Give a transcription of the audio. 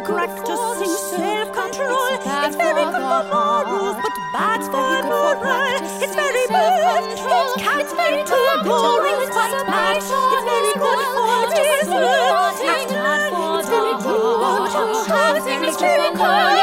practicing self-control. It's very good for morals, but bad for morale. It's very good. It can't be too boring, but bad. It's very good for business. It's very good to have things to